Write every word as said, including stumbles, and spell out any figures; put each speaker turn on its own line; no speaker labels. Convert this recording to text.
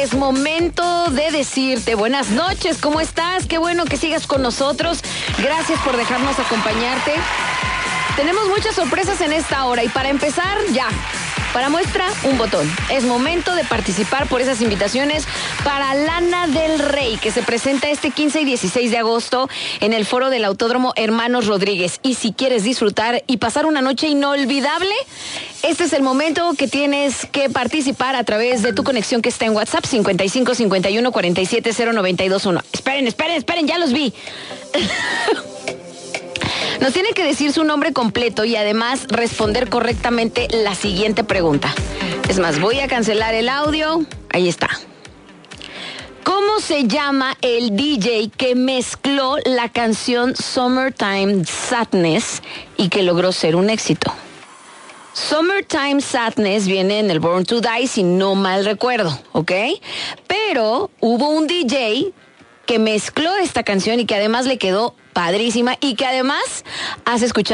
es momento de decirte buenas noches, ¿cómo estás? Qué bueno que sigas con nosotros. Gracias por dejarnos acompañarte. Tenemos muchas sorpresas en esta hora y para empezar, ya, para muestra, un botón. Es momento de participar por esas invitaciones para Lana del Rey, que se presenta este quince y dieciséis de agosto en el foro del Autódromo Hermanos Rodríguez. Y si quieres disfrutar y pasar una noche inolvidable, este es el momento que tienes que participar a través de tu conexión que está en WhatsApp cincuenta y cinco cincuenta y uno cuarenta y siete cero noventa y dos uno. Esperen, esperen, esperen, ya los vi. Nos tiene que decir su nombre completo y además responder correctamente la siguiente pregunta. Es más, voy a cancelar el audio. Ahí está. ¿Cómo se llama el D J que mezcló la canción Summertime Sadness y que logró ser un éxito? Summertime Sadness viene en el Born to Die, si no mal recuerdo, ¿ok? Pero hubo un D J que mezcló esta canción y que además le quedó padrísima y que además has escuchado